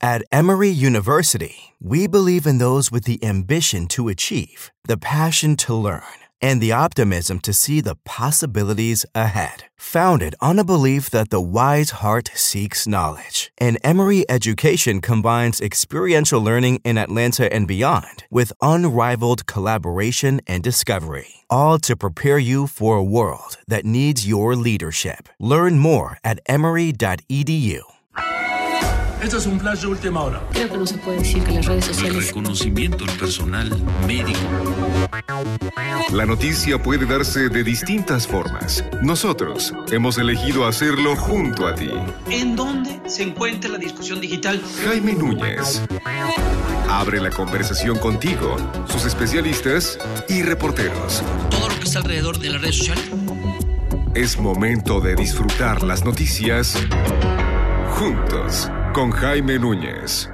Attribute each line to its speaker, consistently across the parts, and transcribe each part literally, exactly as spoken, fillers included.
Speaker 1: At Emory University, we believe in those with the ambition to achieve, the passion to learn, and the optimism to see the possibilities ahead. Founded on a belief that the wise heart seeks knowledge, and Emory Education combines experiential learning in Atlanta and beyond with unrivaled collaboration and discovery, all to prepare you for a world that needs your leadership. Learn more at emory dot e d u.
Speaker 2: Este es un flash de última hora.
Speaker 3: Creo que no se puede decir que las redes sociales...
Speaker 4: El reconocimiento del personal médico.
Speaker 5: La noticia puede darse de distintas formas. Nosotros hemos elegido hacerlo junto a ti.
Speaker 6: ¿En dónde se encuentra la discusión digital?
Speaker 5: Jaime Núñez abre la conversación contigo, sus especialistas y reporteros.
Speaker 6: Todo lo que está alrededor de las redes sociales.
Speaker 5: Es momento de disfrutar las noticias juntos con Jaime Núñez.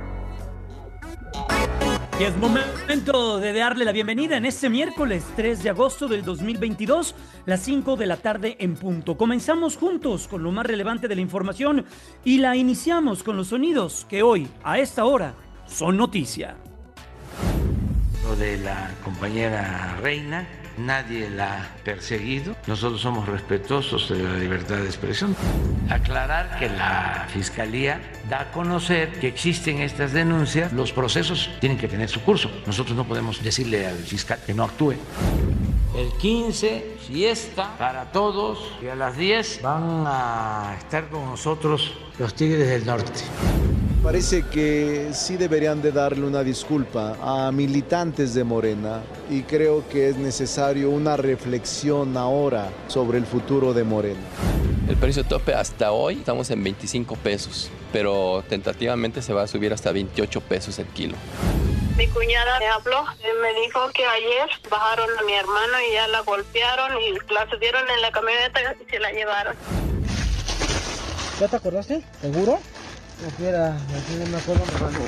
Speaker 7: Y es momento de darle la bienvenida en este miércoles tres de agosto del dos mil veintidós, las cinco de la tarde en punto. Comenzamos juntos con lo más relevante de la información y la iniciamos con los sonidos que hoy, a esta hora, son noticia.
Speaker 8: Lo de la compañera Reina, nadie la ha perseguido. Nosotros somos respetuosos de la libertad de expresión. Aclarar que la Fiscalía da a conocer que existen estas denuncias. Los procesos tienen que tener su curso. Nosotros no podemos decirle al fiscal que no actúe. El quince, fiesta para todos, y a las diez van a estar con nosotros los Tigres del Norte.
Speaker 9: Parece que sí deberían de darle una disculpa a militantes de Morena y creo que es necesario una reflexión ahora sobre el futuro de Morena.
Speaker 10: El precio tope hasta hoy estamos en veinticinco pesos, pero tentativamente se va a subir hasta veintiocho pesos el kilo.
Speaker 11: Mi cuñada me habló, me dijo que ayer bajaron a mi hermano y ya la golpearon y la subieron en la camioneta y se la llevaron.
Speaker 12: ¿Ya te acordaste? ¿Seguro? No quiera, no me acuerdo.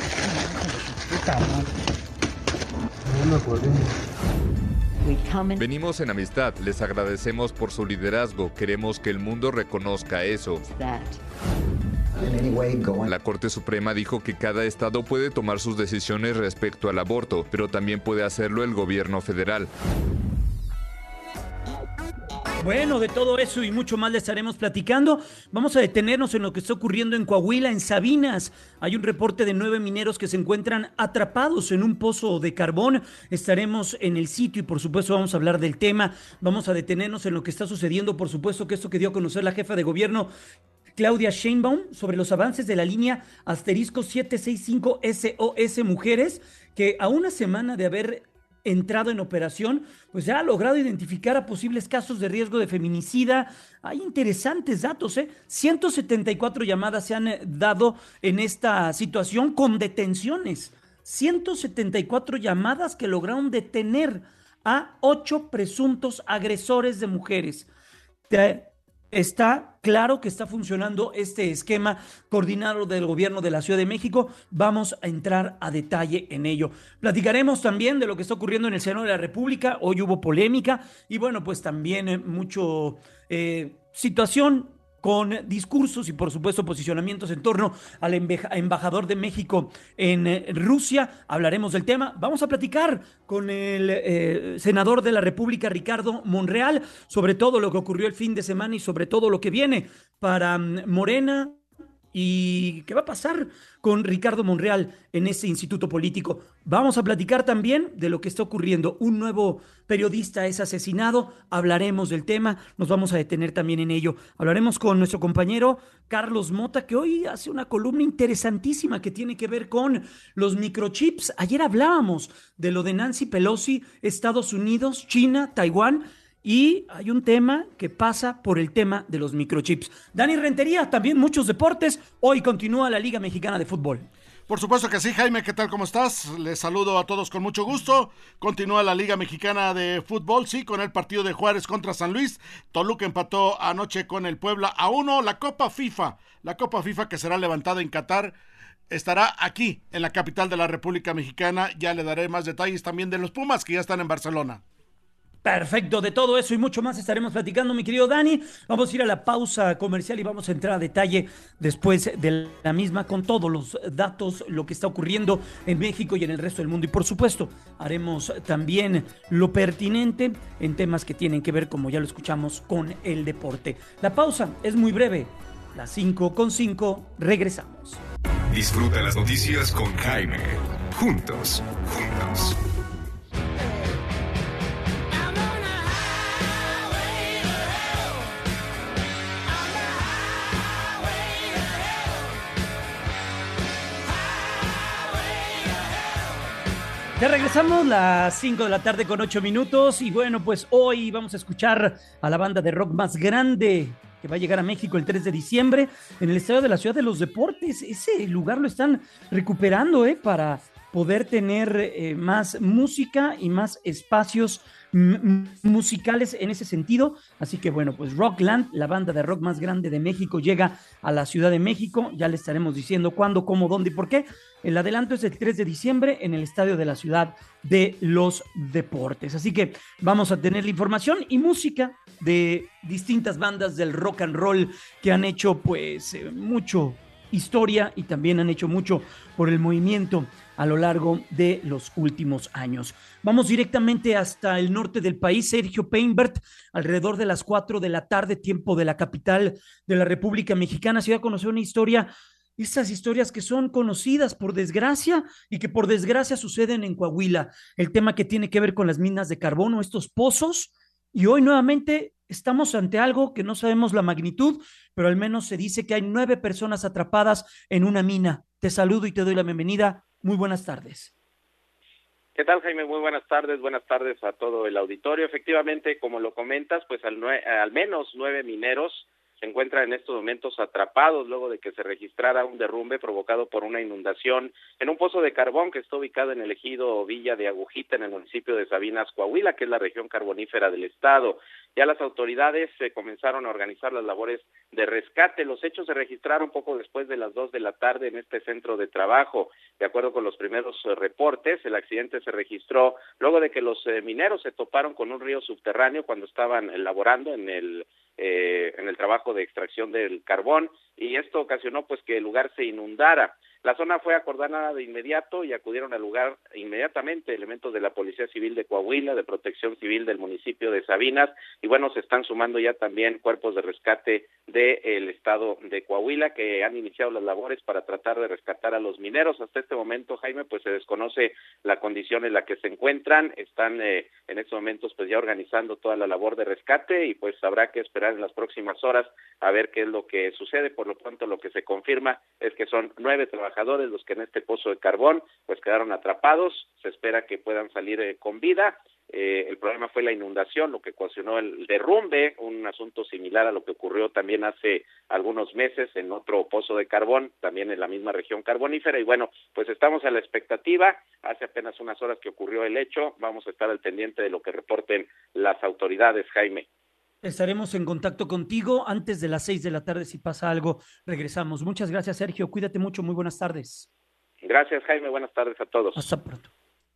Speaker 12: No me acuerdo.
Speaker 13: Venimos en amistad, les agradecemos por su liderazgo, queremos que el mundo reconozca eso. La Corte Suprema dijo que cada estado puede tomar sus decisiones respecto al aborto, pero también puede hacerlo el gobierno federal.
Speaker 7: Bueno, de todo eso y mucho más le estaremos platicando. Vamos a detenernos en lo que está ocurriendo en Coahuila, en Sabinas. Hay un reporte de nueve mineros que se encuentran atrapados en un pozo de carbón. Estaremos en el sitio y por supuesto vamos a hablar del tema. Vamos a detenernos en lo que está sucediendo. Por supuesto que esto que dio a conocer la jefa de gobierno, Claudia Sheinbaum, sobre los avances de la línea asterisco siete seis cinco S O S Mujeres, que a una semana de haber entrado en operación, pues ya ha logrado identificar a posibles casos de riesgo de feminicida. Hay interesantes datos, ¿eh? ciento setenta y cuatro llamadas se han dado en esta situación con detenciones. ciento setenta y cuatro llamadas que lograron detener a ocho presuntos agresores de mujeres. Te, Está claro que está funcionando este esquema coordinado del gobierno de la Ciudad de México. Vamos a entrar a detalle en ello. Platicaremos también de lo que está ocurriendo en el Senado de la República. Hoy hubo polémica y bueno, pues también eh, mucho eh, situación con discursos y por supuesto posicionamientos en torno al embajador de México en eh, Rusia. Hablaremos del tema. Vamos a platicar con el eh, senador de la República, Ricardo Monreal, sobre todo lo que ocurrió el fin de semana y sobre todo lo que viene para um, Morena. ¿Y qué va a pasar con Ricardo Monreal en ese instituto político? Vamos a platicar también de lo que está ocurriendo. Un nuevo periodista es asesinado. Hablaremos del tema. Nos vamos a detener también en ello. Hablaremos con nuestro compañero Carlos Mota, que hoy hace una columna interesantísima que tiene que ver con los microchips. Ayer hablábamos de lo de Nancy Pelosi, Estados Unidos, China, Taiwán. Y hay un tema que pasa por el tema de los microchips. Dani Rentería, también muchos deportes. Hoy continúa la Liga Mexicana de Fútbol.
Speaker 2: Por supuesto que sí, Jaime, ¿qué tal? ¿Cómo estás? Les saludo a todos con mucho gusto. Continúa la Liga Mexicana de Fútbol, sí, con el partido de Juárez contra San Luis. Toluca empató anoche con el Puebla a uno. La Copa FIFA, la Copa FIFA que será levantada en Qatar, estará aquí, en la capital de la República Mexicana. Ya le daré más detalles también de los Pumas, que ya están en Barcelona.
Speaker 7: Perfecto, de todo eso y mucho más estaremos platicando, mi querido Dani. Vamos a ir a la pausa comercial y vamos a entrar a detalle después de la misma con todos los datos, lo que está ocurriendo en México y en el resto del mundo. Y por supuesto, haremos también lo pertinente en temas que tienen que ver, como ya lo escuchamos, con el deporte. La pausa es muy breve, las cinco con cinco, regresamos.
Speaker 5: Disfruta las noticias con Jaime. Juntos, juntos.
Speaker 7: Ya regresamos, las cinco de la tarde con ocho minutos y bueno, pues hoy vamos a escuchar a la banda de rock más grande que va a llegar a México el tres de diciembre en el Estadio de la Ciudad de los Deportes. Ese lugar lo están recuperando ¿eh? para poder tener eh, más música y más espacios m- musicales en ese sentido. Así que bueno, pues Rockland, la banda de rock más grande de México, llega a la Ciudad de México. Ya le estaremos diciendo cuándo, cómo, dónde y por qué. El adelanto es el tres de diciembre en el Estadio de la Ciudad de los Deportes. Así que vamos a tener la información y música de distintas bandas del rock and roll que han hecho pues eh, mucho historia y también han hecho mucho por el movimiento a lo largo de los últimos años. Vamos directamente hasta el norte del país. Sergio Peinbert, alrededor de las cuatro de la tarde, tiempo de la capital de la República Mexicana, se dio a conocer una historia, estas historias que son conocidas por desgracia y que por desgracia suceden en Coahuila. El tema que tiene que ver con las minas de carbono, estos pozos, y hoy nuevamente estamos ante algo que no sabemos la magnitud, pero al menos se dice que hay nueve personas atrapadas en una mina. Te saludo y te doy la bienvenida. Muy buenas tardes.
Speaker 14: ¿Qué tal, Jaime? Muy buenas tardes. Buenas tardes a todo el auditorio. Efectivamente, como lo comentas, pues al, nue- al menos nueve mineros se encuentran en estos momentos atrapados luego de que se registrara un derrumbe provocado por una inundación en un pozo de carbón que está ubicado en el ejido Villa de Agujita, en el municipio de Sabinas, Coahuila, que es la región carbonífera del estado. Ya las autoridades eh, comenzaron a organizar las labores de rescate. Los hechos se registraron poco después de las dos de la tarde en este centro de trabajo. De acuerdo con los primeros eh, reportes, el accidente se registró luego de que los eh, mineros se toparon con un río subterráneo cuando estaban elaborando en el eh, en el trabajo de extracción del carbón, y esto ocasionó pues que el lugar se inundara. La zona fue acordonada de inmediato y acudieron al lugar inmediatamente elementos de la Policía Civil de Coahuila, de Protección Civil del municipio de Sabinas, y bueno, se están sumando ya también cuerpos de rescate del estado de Coahuila que han iniciado las labores para tratar de rescatar a los mineros. Hasta este momento, Jaime, pues se desconoce la condición en la que se encuentran. Están eh, en estos momentos pues ya organizando toda la labor de rescate y pues habrá que esperar en las próximas horas a ver qué es lo que sucede. Por lo pronto, lo que se confirma es que son nueve trabajadores los que en este pozo de carbón pues quedaron atrapados. Se espera que puedan salir eh, con vida. Eh, el problema fue la inundación, lo que ocasionó el derrumbe, un asunto similar a lo que ocurrió también hace algunos meses en otro pozo de carbón, también en la misma región carbonífera. Y bueno, pues estamos a la expectativa. Hace apenas unas horas que ocurrió el hecho. Vamos a estar al pendiente de lo que reporten las autoridades, Jaime.
Speaker 7: Estaremos en contacto contigo antes de las seis de la tarde. Si pasa algo, regresamos. Muchas gracias, Sergio. Cuídate mucho. Muy buenas tardes.
Speaker 14: Gracias, Jaime. Buenas tardes a todos.
Speaker 7: Hasta pronto.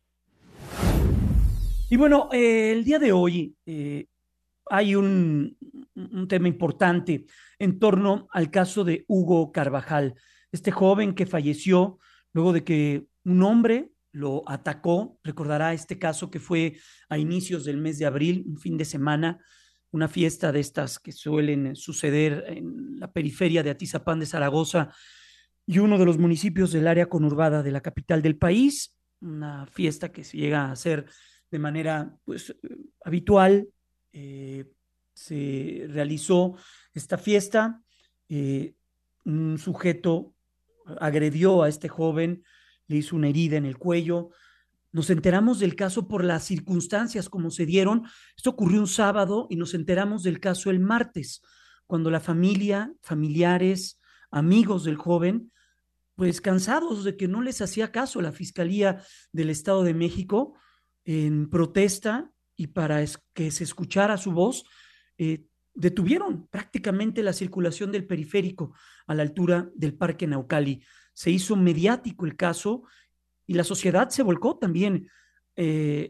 Speaker 7: Y bueno, eh, el día de hoy eh, hay un, un tema importante en torno al caso de Hugo Carvajal, este joven que falleció luego de que un hombre lo atacó. Recordará este caso que fue a inicios del mes de abril, un fin de semana, una fiesta de estas que suelen suceder en la periferia de Atizapán de Zaragoza y uno de los municipios del área conurbada de la capital del país, una fiesta que se llega a hacer de manera pues habitual. Eh, se realizó esta fiesta, eh, un sujeto agredió a este joven, le hizo una herida en el cuello. Nos enteramos del caso por las circunstancias como se dieron. Esto ocurrió un sábado y nos enteramos del caso el martes, cuando la familia, familiares, amigos del joven, pues cansados de que no les hacía caso la Fiscalía del Estado de México en protesta y para que se escuchara su voz, eh, detuvieron prácticamente la circulación del periférico a la altura del Parque Naucali. Se hizo mediático el caso y la sociedad se volcó también eh,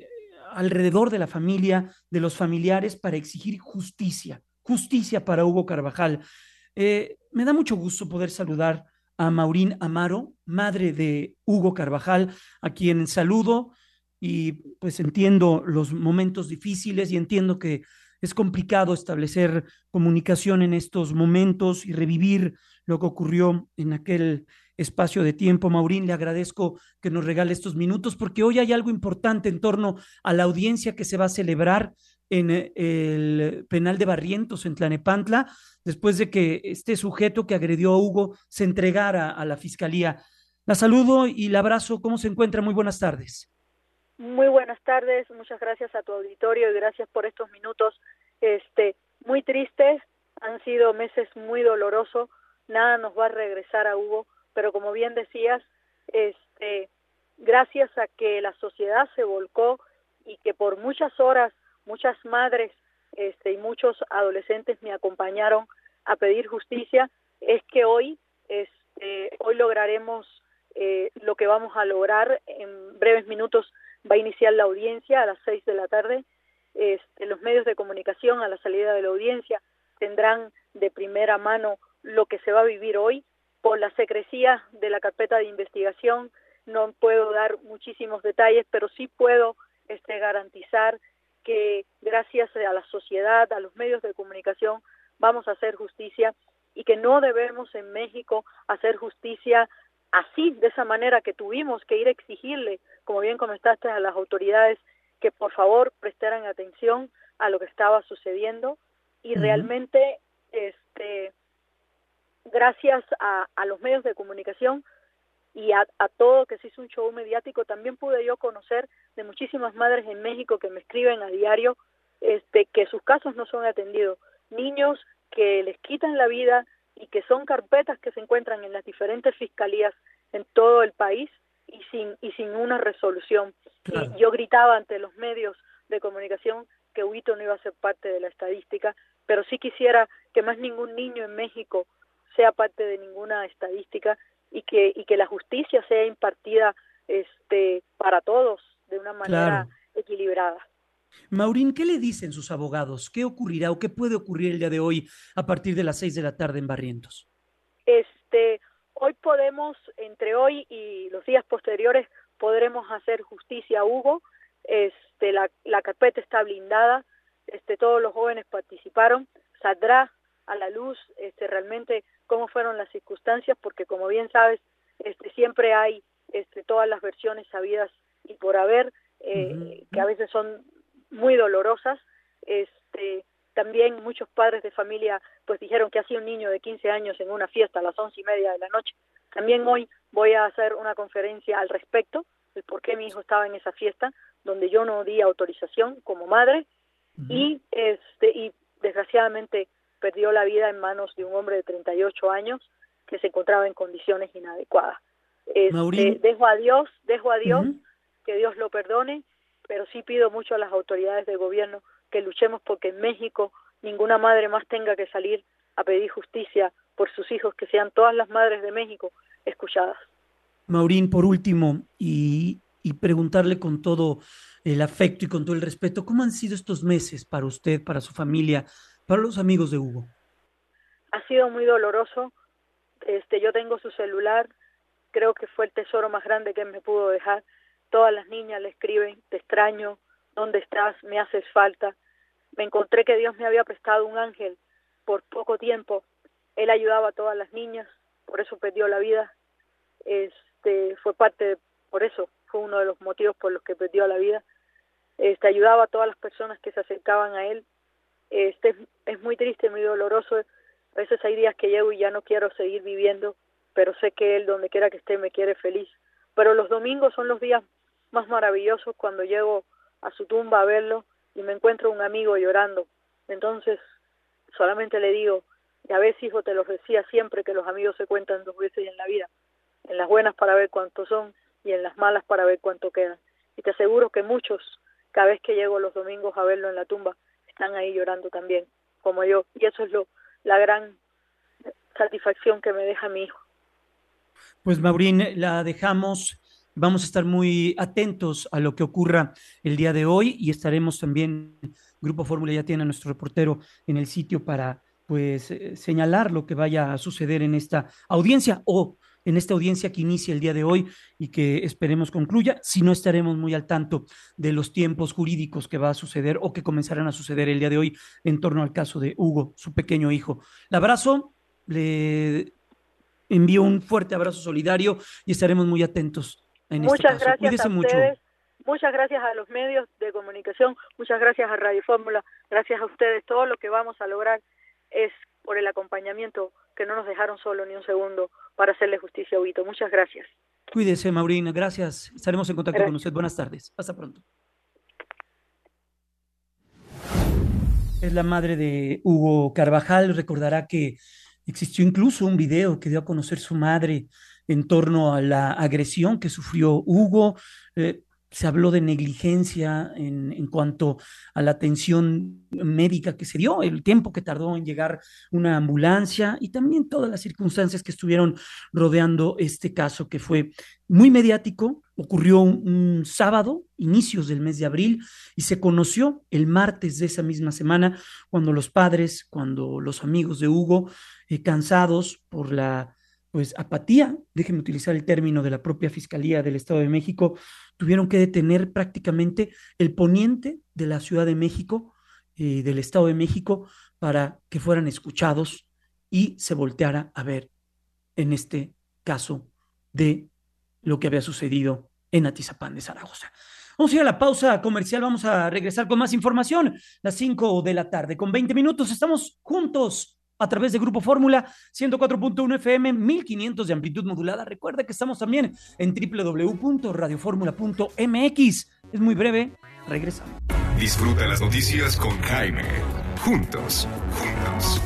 Speaker 7: alrededor de la familia, de los familiares, para exigir justicia, justicia para Hugo Carvajal. Eh, me da mucho gusto poder saludar a Maureen Amaro, madre de Hugo Carvajal, a quien saludo y pues entiendo los momentos difíciles y entiendo que es complicado establecer comunicación en estos momentos y revivir lo que ocurrió en aquel espacio de tiempo. Maureen, le agradezco que nos regale estos minutos porque hoy hay algo importante en torno a la audiencia que se va a celebrar en el penal de Barrientos en Tlanepantla, después de que este sujeto que agredió a Hugo se entregara a la fiscalía. La saludo y la abrazo. ¿Cómo se encuentra? Muy buenas tardes.
Speaker 15: Muy buenas tardes, muchas gracias a tu auditorio y gracias por estos minutos este, muy tristes. Han sido meses muy dolorosos, nada nos va a regresar a Hugo, pero como bien decías, este, gracias a que la sociedad se volcó y que por muchas horas muchas madres este, y muchos adolescentes me acompañaron a pedir justicia, es que hoy, este, hoy lograremos eh, lo que vamos a lograr. En breves minutos va a iniciar la audiencia a las seis de la tarde. Este, los medios de comunicación a la salida de la audiencia tendrán de primera mano lo que se va a vivir hoy. Por la secrecía de la carpeta de investigación no puedo dar muchísimos detalles, pero sí puedo este, garantizar que gracias a la sociedad, a los medios de comunicación, vamos a hacer justicia y que no debemos en México hacer justicia así, de esa manera, que tuvimos que ir a exigirle, como bien comentaste, a las autoridades que por favor prestaran atención a lo que estaba sucediendo y uh-huh. realmente este gracias a, a los medios de comunicación y a, a todo que se hizo un show mediático, también pude yo conocer de muchísimas madres en México que me escriben a diario este que sus casos no son atendidos, niños que les quitan la vida y que son carpetas que se encuentran en las diferentes fiscalías en todo el país y sin y sin una resolución. Claro. Y yo gritaba ante los medios de comunicación que Huito no iba a ser parte de la estadística, pero sí quisiera que más ningún niño en México sea parte de ninguna estadística y que y que la justicia sea impartida este para todos de una manera claro. equilibrada.
Speaker 7: Maureen, ¿qué le dicen sus abogados? ¿Qué ocurrirá o qué puede ocurrir el día de hoy a partir de las seis de la tarde en Barrientos?
Speaker 15: Este, hoy podemos, entre hoy y los días posteriores, podremos hacer justicia a Hugo. Este, la, la carpeta está blindada, este, todos los jóvenes participaron, saldrá a la luz este, realmente cómo fueron las circunstancias, porque como bien sabes, este, siempre hay este, todas las versiones sabidas y por haber, eh, uh-huh. que a veces son muy dolorosas. Este, también muchos padres de familia pues dijeron que hacía un niño de quince años en una fiesta a las once y media de la noche. También hoy voy a hacer una conferencia al respecto, el por qué mi hijo estaba en esa fiesta, donde yo no di autorización como madre, uh-huh. y este y desgraciadamente perdió la vida en manos de un hombre de treinta y ocho años que se encontraba en condiciones inadecuadas. Este, dejo a Dios, dejo a Dios, uh-huh. que Dios lo perdone, pero sí pido mucho a las autoridades del gobierno que luchemos porque en México ninguna madre más tenga que salir a pedir justicia por sus hijos, que sean todas las madres de México escuchadas.
Speaker 7: Maureen, por último, y, y preguntarle con todo el afecto y con todo el respeto, ¿cómo han sido estos meses para usted, para su familia, para los amigos de Hugo?
Speaker 15: Ha sido muy doloroso. Este, yo tengo su celular, creo que fue el tesoro más grande que él me pudo dejar. Todas las niñas le escriben, te extraño, ¿dónde estás? Me haces falta. Me encontré que Dios me había prestado un ángel por poco tiempo. Él ayudaba a todas las niñas, por eso perdió la vida. Este, fue parte, de, por eso fue uno de los motivos por los que perdió la vida. Este, ayudaba a todas las personas que se acercaban a él. Este, es, es muy triste, muy doloroso. A veces hay días que llego y ya no quiero seguir viviendo, pero sé que él, donde quiera que esté, me quiere feliz. Pero los domingos son los días más maravillosos cuando llego a su tumba a verlo y me encuentro un amigo llorando. Entonces, solamente le digo, ya ves, hijo, te lo decía siempre, que los amigos se cuentan dos veces en la vida, en las buenas para ver cuántos son y en las malas para ver cuánto quedan. Y te aseguro que muchos, cada vez que llego los domingos a verlo en la tumba, están ahí llorando también, como yo. Y eso es lo la gran satisfacción que me deja mi hijo.
Speaker 7: Pues Maureen, la dejamos Vamos a estar muy atentos a lo que ocurra el día de hoy y estaremos también, Grupo Fórmula ya tiene a nuestro reportero en el sitio para pues eh, señalar lo que vaya a suceder en esta audiencia o en esta audiencia que inicia el día de hoy y que esperemos concluya. Si no, estaremos muy al tanto de los tiempos jurídicos que va a suceder o que comenzarán a suceder el día de hoy en torno al caso de Hugo, su pequeño hijo. Le abrazo, le envío un fuerte abrazo solidario y estaremos muy atentos en
Speaker 15: Muchas
Speaker 7: este caso.
Speaker 15: gracias
Speaker 7: Cuídese
Speaker 15: a
Speaker 7: mucho.
Speaker 15: ustedes, muchas gracias a los medios de comunicación, muchas gracias a Radio Fórmula, gracias a ustedes. Todo lo que vamos a lograr es por el acompañamiento, que no nos dejaron solo ni un segundo para hacerle justicia a Huguito. Muchas gracias.
Speaker 7: Cuídese, Maureen, gracias. Estaremos en contacto
Speaker 15: Gracias.
Speaker 7: con usted. Buenas tardes. Hasta pronto. Es la madre de Hugo Carvajal. Recordará que existió incluso un video que dio a conocer su madre en torno a la agresión que sufrió Hugo. Eh, se habló de negligencia en, en cuanto a la atención médica que se dio, el tiempo que tardó en llegar una ambulancia y también todas las circunstancias que estuvieron rodeando este caso, que fue muy mediático. Ocurrió un, un sábado, inicios del mes de abril, y se conoció el martes de esa misma semana, cuando los padres, cuando los amigos de Hugo, eh, cansados por la pues apatía, déjenme utilizar el término de la propia Fiscalía del Estado de México, tuvieron que detener prácticamente el poniente de la Ciudad de México, eh, del Estado de México, para que fueran escuchados y se volteara a ver en este caso de lo que había sucedido en Atizapán de Zaragoza. Vamos a ir a la pausa comercial, vamos a regresar con más información, las cinco de la tarde, con veinte minutos, estamos juntos a través de Grupo Fórmula, ciento cuatro punto uno F M, mil quinientos de amplitud modulada. Recuerda que estamos también en doble u doble u doble u punto radio fórmula punto m x. Es muy breve, regresamos.
Speaker 5: Disfruta las noticias con Jaime. Juntos, juntos.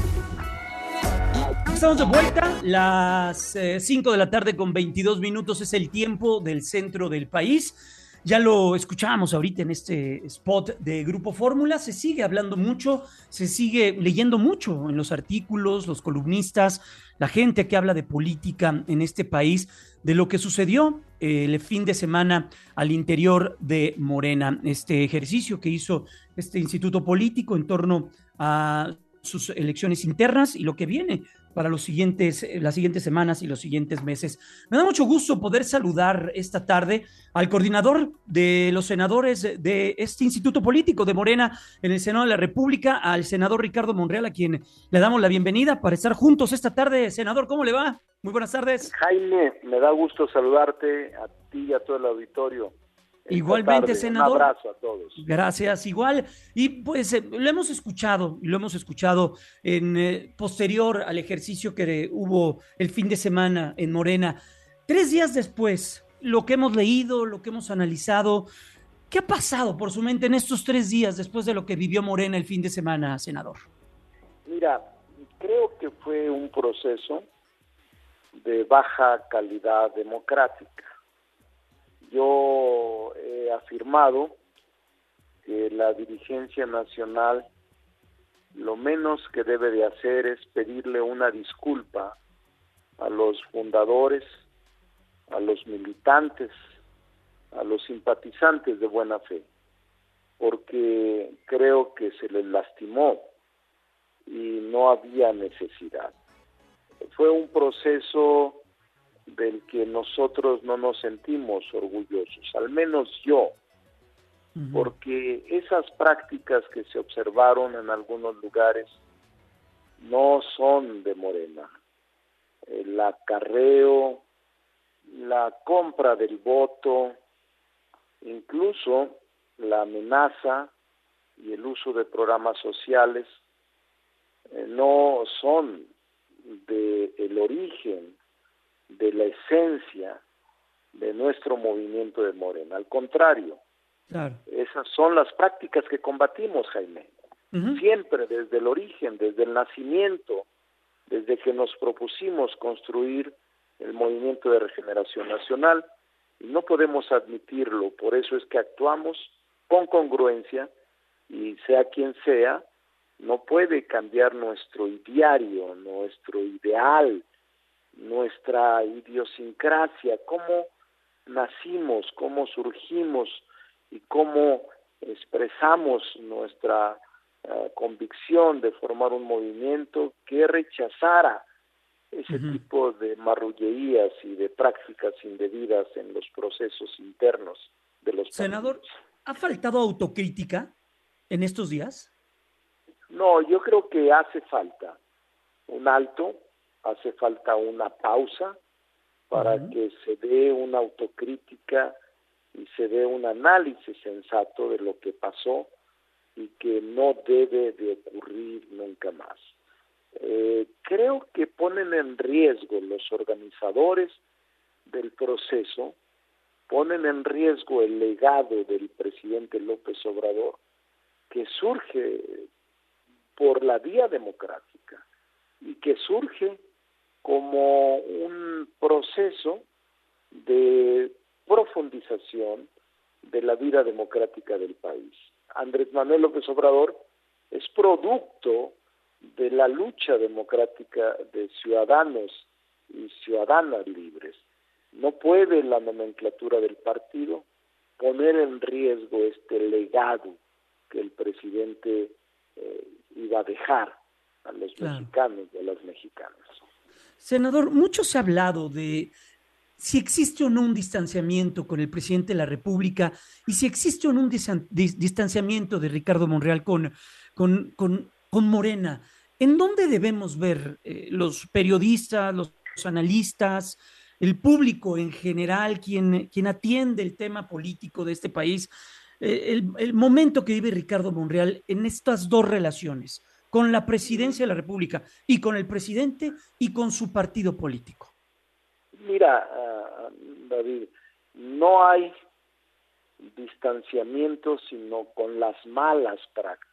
Speaker 7: Estamos de vuelta, las eh, cinco de la tarde con veintidós minutos es el tiempo del centro del país. Ya lo escuchábamos ahorita en este spot de Grupo Fórmula, se sigue hablando mucho, se sigue leyendo mucho en los artículos, los columnistas, la gente que habla de política en este país, de lo que sucedió eh, el fin de semana al interior de Morena, este ejercicio que hizo este instituto político en torno a sus elecciones internas y lo que viene para los siguientes, las siguientes semanas y los siguientes meses. Me da mucho gusto poder saludar esta tarde al coordinador de los senadores de este instituto político de Morena en el Senado de la República, al senador Ricardo Monreal, a quien le damos la bienvenida para estar juntos esta tarde. Senador, ¿cómo le va? Muy buenas tardes.
Speaker 16: Jaime, me da gusto saludarte a ti y a todo el auditorio.
Speaker 7: Igualmente,
Speaker 16: tarde.
Speaker 7: senador.
Speaker 16: Un abrazo a todos.
Speaker 7: Gracias, igual. Y pues eh, lo hemos escuchado, lo hemos escuchado en eh, posterior al ejercicio que hubo el fin de semana en Morena. Tres días después, lo que hemos leído, lo que hemos analizado, ¿qué ha pasado por su mente en estos tres días después de lo que vivió Morena el fin de semana, senador?
Speaker 16: Mira, creo que fue un proceso de baja calidad democrática. Yo he afirmado que la dirigencia nacional lo menos que debe de hacer es pedirle una disculpa a los fundadores, a los militantes, a los simpatizantes de buena fe, porque creo que se les lastimó y no había necesidad. Fue un proceso del que nosotros no nos sentimos orgullosos, al menos yo, uh-huh. porque esas prácticas que se observaron en algunos lugares no son de Morena. El acarreo, la compra del voto, incluso la amenaza y el uso de programas sociales eh, no son del origen, de la esencia de nuestro movimiento de Morena. Al contrario, claro. Esas son las prácticas que combatimos, Jaime. Uh-huh. Siempre desde el origen, desde el nacimiento, desde que nos propusimos construir el Movimiento de Regeneración Nacional, y no podemos admitirlo, por eso es que actuamos con congruencia, y sea quien sea, no puede cambiar nuestro ideario, nuestro ideal, nuestra idiosincrasia, cómo nacimos, cómo surgimos y cómo expresamos nuestra uh, convicción de formar un movimiento que rechazara ese uh-huh. tipo de marrullerías y de prácticas indebidas en los procesos internos de los
Speaker 7: Senador,
Speaker 16: partidos.
Speaker 7: ¿Ha faltado autocrítica en estos días?
Speaker 16: No, yo creo que hace falta un alto, hace falta una pausa para uh-huh. que se dé una autocrítica y se dé un análisis sensato de lo que pasó y que no debe de ocurrir nunca más. Eh, creo que ponen en riesgo los organizadores del proceso, ponen en riesgo el legado del presidente López Obrador, que surge por la vía democrática y que surge como un proceso de profundización de la vida democrática del país. Andrés Manuel López Obrador es producto de la lucha democrática de ciudadanos y ciudadanas libres. No puede la nomenclatura del partido poner en riesgo este legado que el presidente eh, iba a dejar a los claro. mexicanos y a las mexicanas.
Speaker 7: Senador, mucho se ha hablado de si existe o no un distanciamiento con el presidente de la República y si existe o no un distan- dis- distanciamiento de Ricardo Monreal con, con, con, con Morena. ¿En dónde debemos ver eh, los periodistas, los analistas, el público en general, quien, quien atiende el tema político de este país, eh, el, el momento que vive Ricardo Monreal en estas dos relaciones, con la presidencia de la República y con el presidente y con su partido político?
Speaker 16: Mira, uh, David, no hay distanciamiento sino con las malas prácticas.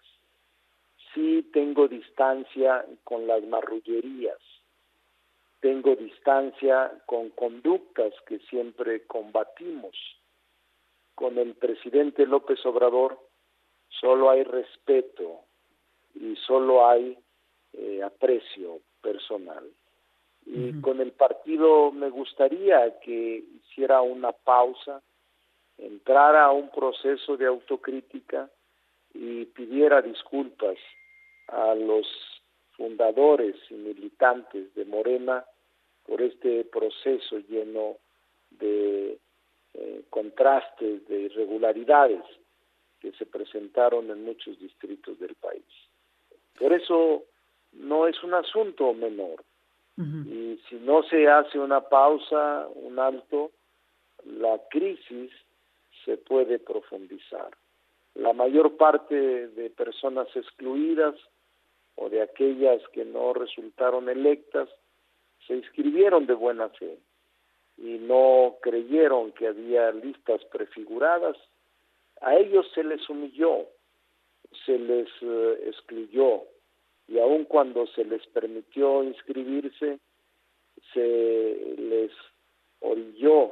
Speaker 16: Sí tengo distancia con las marrullerías, tengo distancia con conductas que siempre combatimos. Con el presidente López Obrador solo hay respeto y solo hay eh, aprecio personal. Y uh-huh. con el partido me gustaría que hiciera una pausa, entrara a un proceso de autocrítica y pidiera disculpas a los fundadores y militantes de Morena por este proceso lleno de eh, contrastes, de irregularidades que se presentaron en muchos distritos del país. Por eso no es un asunto menor. Uh-huh. Y si no se hace una pausa, un alto, la crisis se puede profundizar. La mayor parte de personas excluidas o de aquellas que no resultaron electas se inscribieron de buena fe y no creyeron que había listas prefiguradas. A ellos se les humilló, se les uh, excluyó, y aun cuando se les permitió inscribirse, se les orilló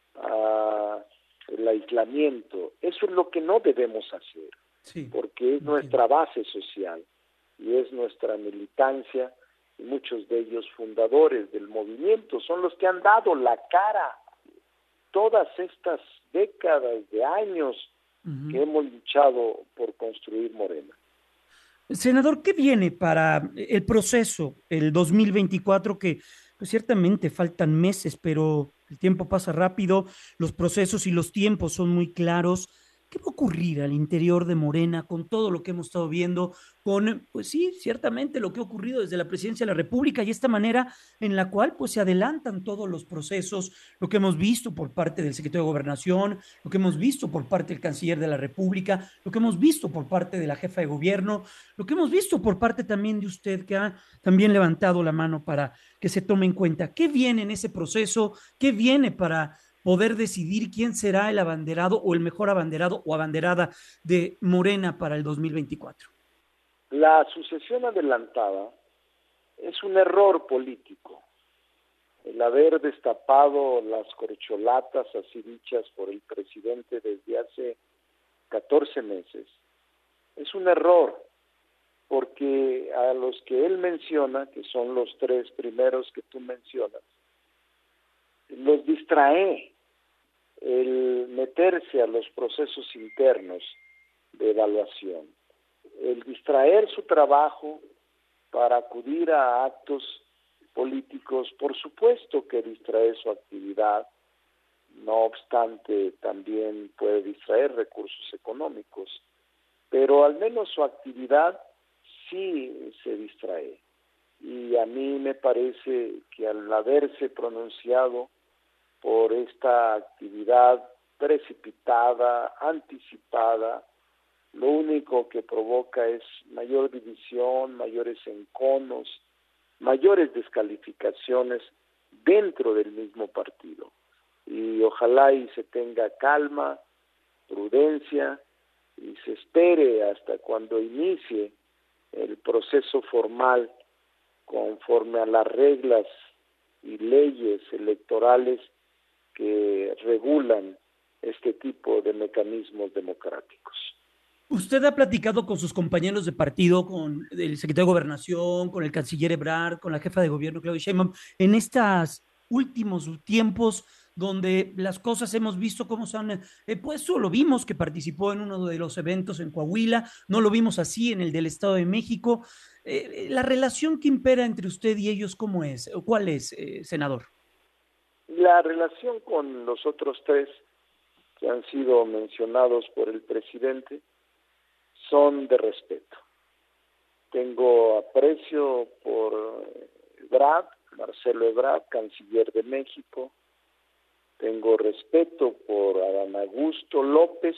Speaker 16: al aislamiento. Eso es lo que no debemos hacer, sí, porque es nuestra base social y es nuestra militancia, y muchos de ellos fundadores del movimiento son los que han dado la cara todas estas décadas de años uh-huh. que hemos luchado por construir Morena.
Speaker 7: Senador, ¿qué viene para el proceso, el dos mil veinticuatro, que pues, ciertamente faltan meses, pero el tiempo pasa rápido, los procesos y los tiempos son muy claros? ¿Qué va a ocurrir al interior de Morena con todo lo que hemos estado viendo, con, pues sí, ciertamente lo que ha ocurrido desde la presidencia de la República y esta manera en la cual pues se adelantan todos los procesos, lo que hemos visto por parte del secretario de Gobernación, lo que hemos visto por parte del canciller de la República, lo que hemos visto por parte de la jefa de gobierno, lo que hemos visto por parte también de usted, que ha también levantado la mano para que se tome en cuenta? ¿Qué viene en ese proceso? ¿Qué viene para poder decidir quién será el abanderado o el mejor abanderado o abanderada de Morena para el dos mil veinticuatro?
Speaker 16: La sucesión adelantada es un error político. El haber destapado las corcholatas así dichas por el presidente desde hace catorce meses es un error, porque a los que él menciona, que son los tres primeros que tú mencionas, los distrae el meterse a los procesos internos de evaluación, el distraer su trabajo para acudir a actos políticos, por supuesto que distrae su actividad, no obstante también puede distraer recursos económicos, pero al menos su actividad sí se distrae. Y a mí me parece que al haberse pronunciado por esta actividad precipitada, anticipada, lo único que provoca es mayor división, mayores enconos, mayores descalificaciones dentro del mismo partido. Y ojalá y se tenga calma, prudencia, y se espere hasta cuando inicie el proceso formal conforme a las reglas y leyes electorales que regulan este tipo de mecanismos democráticos.
Speaker 7: Usted ha platicado con sus compañeros de partido, con el secretario de Gobernación, con el canciller Ebrard, con la jefa de gobierno, Claudia Sheinbaum, en estos últimos tiempos donde las cosas hemos visto cómo se han eh, puesto, lo vimos que participó en uno de los eventos en Coahuila, no lo vimos así en el del Estado de México. Eh, la relación que impera entre usted y ellos, ¿cómo es? ¿Cuál es, eh, senador?
Speaker 16: La relación con los otros tres que han sido mencionados por el presidente son de respeto. Tengo aprecio por Ebrard, Marcelo Ebrard, canciller de México. Tengo respeto por Adán Augusto López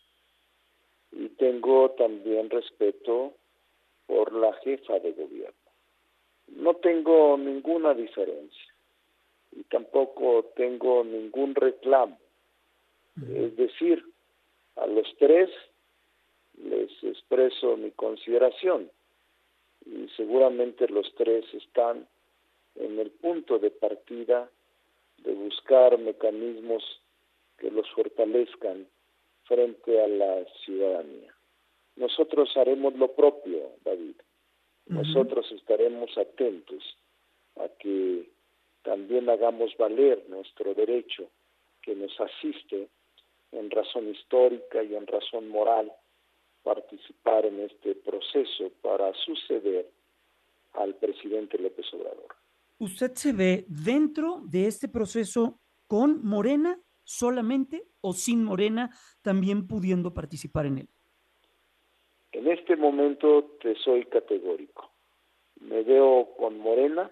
Speaker 16: y tengo también respeto por la jefa de gobierno. No tengo ninguna diferencia y tampoco tengo ningún reclamo. Es decir, a los tres les expreso mi consideración y seguramente los tres están en el punto de partida de buscar mecanismos que los fortalezcan frente a la ciudadanía. Nosotros haremos lo propio, David. Nosotros uh-huh. estaremos atentos a que también hagamos valer nuestro derecho que nos asiste en razón histórica y en razón moral participar en este proceso para suceder al presidente López Obrador.
Speaker 7: ¿Usted se ve dentro de este proceso con Morena solamente o sin Morena también pudiendo participar en él?
Speaker 16: En este momento te soy categórico. Me veo con Morena,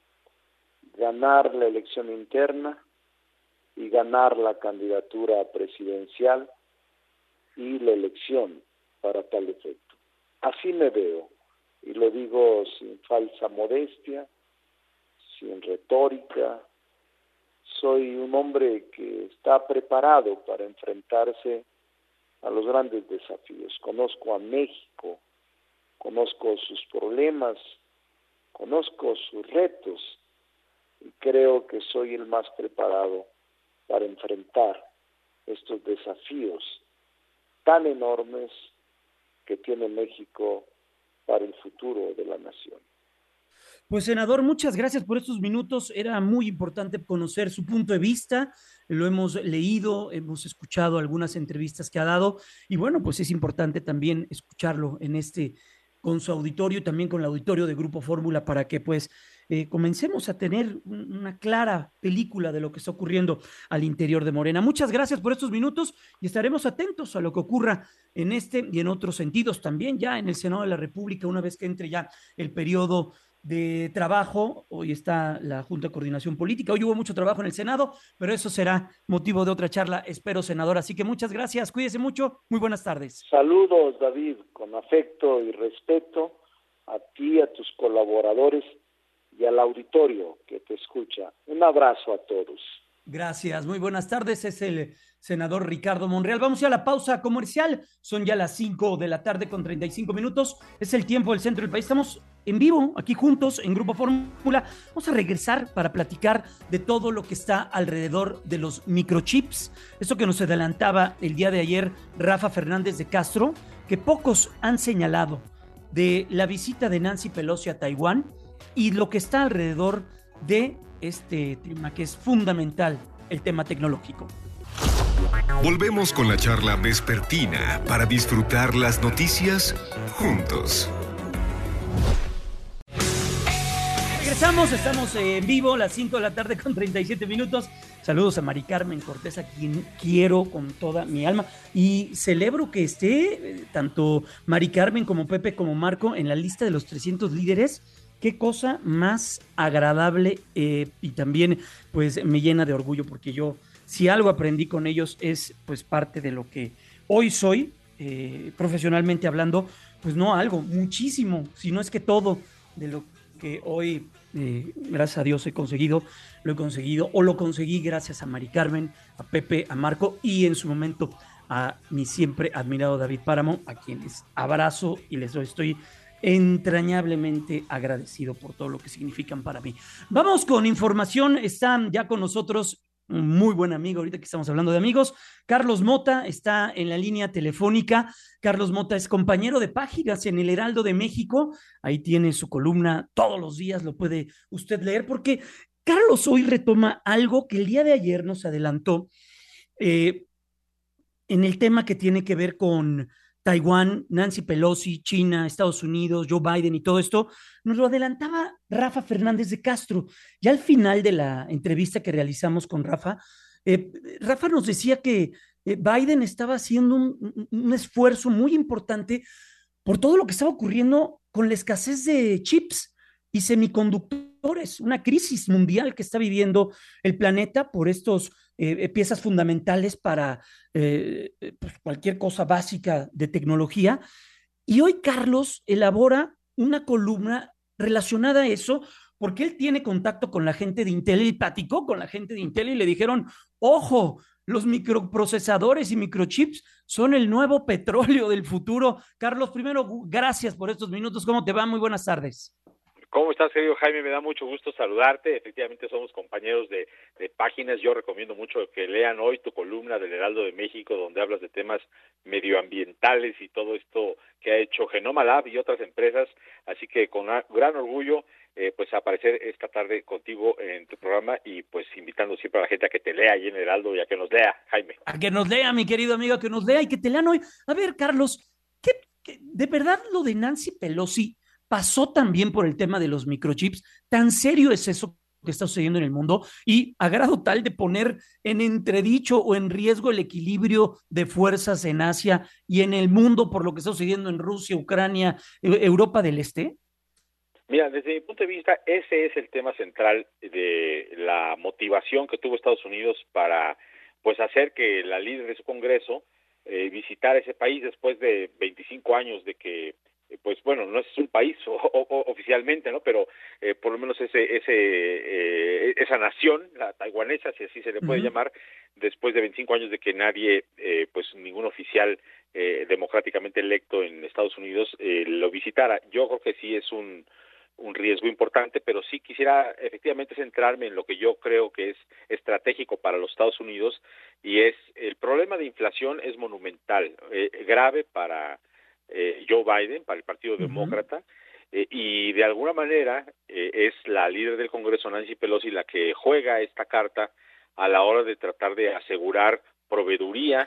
Speaker 16: ganar la elección interna y ganar la candidatura presidencial y la elección para tal efecto. Así me veo, y lo digo sin falsa modestia, sin retórica. Soy un hombre que está preparado para enfrentarse a los grandes desafíos. Conozco a México, conozco sus problemas, conozco sus retos y creo que soy el más preparado para enfrentar estos desafíos tan enormes que tiene México para el futuro de la nación.
Speaker 7: Pues, senador, muchas gracias por estos minutos. Era muy importante conocer su punto de vista. Lo hemos leído, hemos escuchado algunas entrevistas que ha dado y bueno, pues es importante también escucharlo en este, con su auditorio y también con el auditorio de Grupo Fórmula para que pues eh, comencemos a tener una clara película de lo que está ocurriendo al interior de Morena. Muchas gracias por estos minutos y estaremos atentos a lo que ocurra en este y en otros sentidos también ya en el Senado de la República una vez que entre ya el periodo de trabajo. Hoy está la Junta de Coordinación Política, hoy hubo mucho trabajo en el Senado, pero eso será motivo de otra charla, espero, senador. Así que muchas gracias, cuídese mucho, muy buenas tardes.
Speaker 16: Saludos, David, con afecto y respeto a ti, a tus colaboradores y al auditorio que te escucha. Un abrazo a todos.
Speaker 7: Gracias, muy buenas tardes, es el senador Ricardo Monreal. Vamos ya a la pausa comercial, son ya las cinco de la tarde con treinta y cinco minutos, es el tiempo del centro del país, estamos en vivo, aquí juntos en Grupo Fórmula. Vamos a regresar para platicar de todo lo que está alrededor de los microchips, eso que nos adelantaba el día de ayer Rafa Fernández de Castro, que pocos han señalado de la visita de Nancy Pelosi a Taiwán y lo que está alrededor de este tema que es fundamental, el tema tecnológico.
Speaker 5: Volvemos con la charla vespertina para disfrutar las noticias juntos.
Speaker 7: Regresamos, estamos en vivo, las cinco de la tarde con treinta y siete minutos. Saludos a Mari Carmen Cortés, a quien quiero con toda mi alma. Y celebro que esté eh, tanto Mari Carmen como Pepe como Marco en la lista de los trescientos líderes. Qué cosa más agradable eh, y también pues me llena de orgullo, porque yo, si algo aprendí con ellos, es pues parte de lo que hoy soy, eh, profesionalmente hablando, pues no algo, muchísimo, si no es que todo de lo que hoy, eh, gracias a Dios, he conseguido, lo he conseguido, o lo conseguí gracias a Mari Carmen, a Pepe, a Marco y en su momento a mi siempre admirado David Páramo, a quienes abrazo y les doy, estoy entrañablemente agradecido por todo lo que significan para mí. Vamos con información, están ya con nosotros un muy buen amigo, ahorita que estamos hablando de amigos, Carlos Mota está en la línea telefónica. Carlos Mota es compañero de páginas en el Heraldo de México, ahí tiene su columna todos los días, lo puede usted leer, porque Carlos hoy retoma algo que el día de ayer nos adelantó eh, en el tema que tiene que ver con Taiwán, Nancy Pelosi, China, Estados Unidos, Joe Biden y todo esto. Nos lo adelantaba Rafa Fernández de Castro. Ya al final de la entrevista que realizamos con Rafa, eh, Rafa nos decía que eh, Biden estaba haciendo un, un esfuerzo muy importante por todo lo que estaba ocurriendo con la escasez de chips y semiconductores, una crisis mundial que está viviendo el planeta por estos eh, piezas fundamentales para eh, pues cualquier cosa básica de tecnología. Y hoy Carlos elabora una columna relacionada a eso, porque él tiene contacto con la gente de Intel y platicó con la gente de Intel y le dijeron, ojo, los microprocesadores y microchips son el nuevo petróleo del futuro. Carlos, primero, gracias por estos minutos. ¿Cómo te va? Muy buenas tardes.
Speaker 17: ¿Cómo estás, querido Jaime? Me da mucho gusto saludarte. Efectivamente, somos compañeros de, de páginas. Yo recomiendo mucho que lean hoy tu columna del Heraldo de México, donde hablas de temas medioambientales y todo esto que ha hecho Genoma Lab y otras empresas. Así que con gran orgullo, eh, pues aparecer esta tarde contigo en tu programa y pues invitando siempre a la gente a que te lea ahí en el Heraldo y a que nos lea, Jaime.
Speaker 7: A que nos lea, mi querido amigo, a que nos lea y que te lean hoy. A ver, Carlos, ¿qué, qué, de verdad lo de Nancy Pelosi pasó también por el tema de los microchips? ¿Tan serio es eso que está sucediendo en el mundo? Y a grado tal de poner en entredicho o en riesgo el equilibrio de fuerzas en Asia y en el mundo por lo que está sucediendo en Rusia, Ucrania, Europa del Este.
Speaker 17: Mira, desde mi punto de vista, ese es el tema central de la motivación que tuvo Estados Unidos para pues hacer que la líder de su Congreso eh, visitara ese país después de veinticinco años de que pues bueno, no es un país o, o, oficialmente, ¿no? Pero eh, por lo menos ese, ese, eh, esa nación, la taiwanesa, si así se le puede uh-huh. llamar, después de veinticinco años de que nadie, eh, pues ningún oficial eh, democráticamente electo en Estados Unidos eh, lo visitara. Yo creo que sí es un, un riesgo importante, pero sí quisiera efectivamente centrarme en lo que yo creo que es estratégico para los Estados Unidos, y es el problema de inflación es monumental, eh, grave para Eh, Joe Biden, para el Partido uh-huh. Demócrata, eh, y de alguna manera eh, es la líder del Congreso, Nancy Pelosi, la que juega esta carta a la hora de tratar de asegurar proveeduría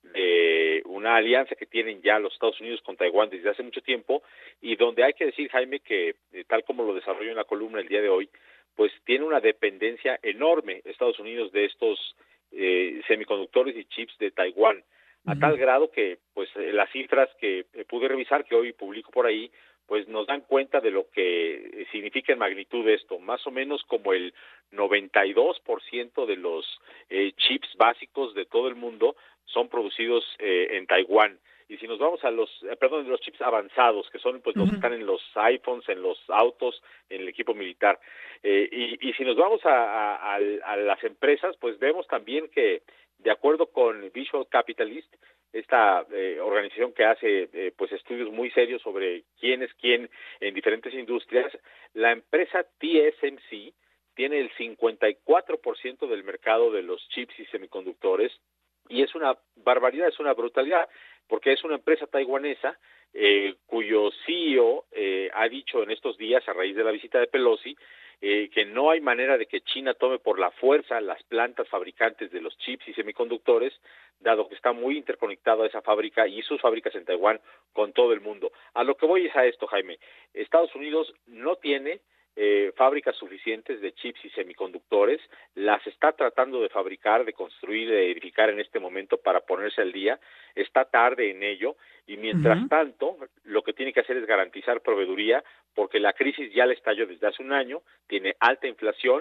Speaker 17: de una alianza que tienen ya los Estados Unidos con Taiwán desde hace mucho tiempo, y donde hay que decir, Jaime, que eh, tal como lo desarrollo en la columna el día de hoy, pues tiene una dependencia enorme Estados Unidos de estos eh, semiconductores y chips de Taiwán, a uh-huh. tal grado que pues las cifras que eh, pude revisar, que hoy publico por ahí, pues nos dan cuenta de lo que significa en magnitud esto. Más o menos como el noventa y dos por ciento de los eh, chips básicos de todo el mundo son producidos eh, en Taiwán. Y si nos vamos a los, eh, perdón, los chips avanzados, que son pues uh-huh. los que están en los iPhones, en los autos, en el equipo militar. Eh, y, y si nos vamos a, a, a, a las empresas, pues vemos también que, de acuerdo con Visual Capitalist, esta eh, organización que hace eh, pues estudios muy serios sobre quién es quién en diferentes industrias, la empresa T S M C tiene el cincuenta y cuatro por ciento del mercado de los chips y semiconductores, y es una barbaridad, es una brutalidad, porque es una empresa taiwanesa eh, cuyo C E O eh, ha dicho en estos días, a raíz de la visita de Pelosi, eh, que no hay manera de que China tome por la fuerza las plantas fabricantes de los chips y semiconductores, dado que está muy interconectado a esa fábrica y sus fábricas en Taiwán con todo el mundo. A lo que voy es a esto, Jaime. Estados Unidos no tiene eh, fábricas suficientes de chips y semiconductores, las está tratando de fabricar, de construir, de edificar en este momento para ponerse al día, está tarde en ello, y mientras uh-huh. tanto, lo que tiene que hacer es garantizar proveeduría, porque la crisis ya le estalló desde hace un año, tiene alta inflación,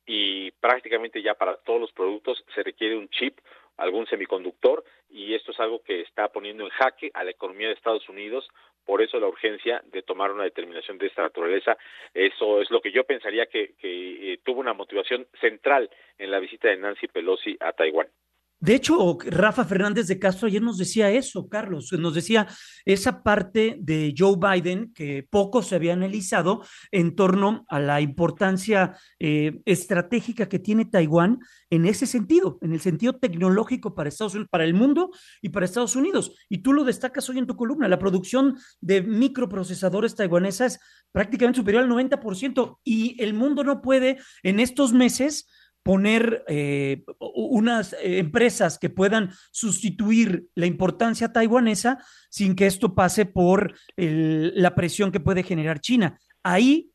Speaker 17: y prácticamente ya para todos los productos se requiere un chip, algún semiconductor, y esto es algo que está poniendo en jaque a la economía de Estados Unidos. Por eso la urgencia de tomar una determinación de esta naturaleza. Eso es lo que yo pensaría que, que eh, tuvo una motivación central en la visita de Nancy Pelosi a Taiwán.
Speaker 7: De hecho, Rafa Fernández de Castro ayer nos decía eso, Carlos, nos decía esa parte de Joe Biden que poco se había analizado en torno a la importancia eh, estratégica que tiene Taiwán en ese sentido, en el sentido tecnológico para Estados Unidos, para el mundo y para Estados Unidos. Y tú lo destacas hoy en tu columna, la producción de microprocesadores taiwanesa es prácticamente superior al noventa por ciento y el mundo no puede en estos meses poner eh, unas eh, empresas que puedan sustituir la importancia taiwanesa sin que esto pase por el, la presión que puede generar China. Ahí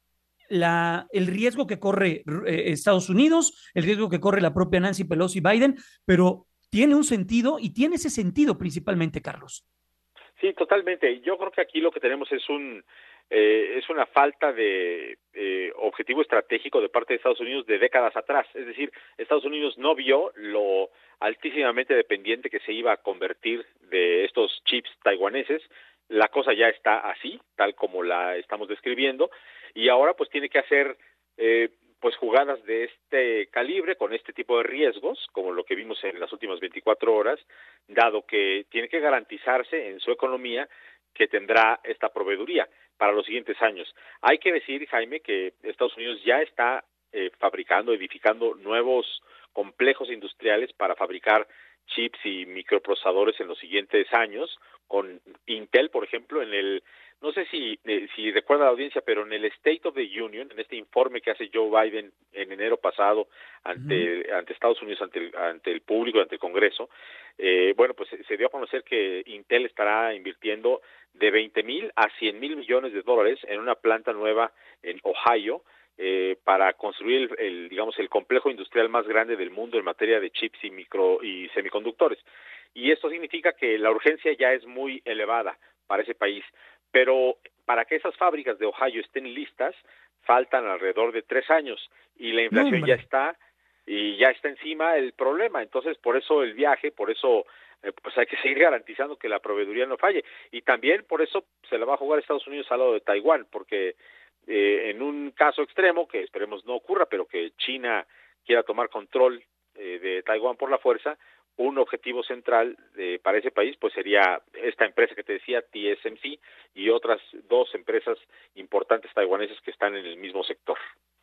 Speaker 7: la, el riesgo que corre eh, Estados Unidos, el riesgo que corre la propia Nancy Pelosi Biden, pero tiene un sentido y tiene ese sentido principalmente, Carlos.
Speaker 17: Sí, totalmente. Yo creo que aquí lo que tenemos es un Eh, es una falta de eh, objetivo estratégico de parte de Estados Unidos de décadas atrás. Es decir, Estados Unidos no vio lo altísimamente dependiente que se iba a convertir de estos chips taiwaneses. La cosa ya está así, tal como la estamos describiendo, y ahora pues tiene que hacer eh, pues jugadas de este calibre, con este tipo de riesgos, como lo que vimos en las últimas veinticuatro horas, dado que tiene que garantizarse en su economía que tendrá esta proveeduría para los siguientes años. Hay que decir, Jaime, que Estados Unidos ya está eh, fabricando, edificando nuevos complejos industriales para fabricar chips y microprocesadores en los siguientes años, con Intel, por ejemplo, en el, no sé si, eh, si recuerda la audiencia, pero en el State of the Union, en este informe que hace Joe Biden en enero pasado ante, uh-huh. ante Estados Unidos, ante el, ante el público, ante el Congreso, eh, bueno, pues se dio a conocer que Intel estará invirtiendo de veinte mil a cien mil millones de dólares en una planta nueva en Ohio, eh, para construir el, el, digamos, el complejo industrial más grande del mundo en materia de chips y micro y semiconductores. Y esto significa que la urgencia ya es muy elevada para ese país, pero para que esas fábricas de Ohio estén listas, faltan alrededor de tres años, y la inflación no, ya está, y ya está encima el problema. Entonces, por eso el viaje, por eso eh, pues hay que seguir garantizando que la proveeduría no falle, y también por eso se la va a jugar Estados Unidos al lado de Taiwán, porque eh, en un caso extremo, que esperemos no ocurra, pero que China quiera tomar control eh, de Taiwán por la fuerza, un objetivo central eh, para ese país pues sería esta empresa que te decía, T S M C, y otras dos empresas importantes taiwanesas que están en el mismo sector.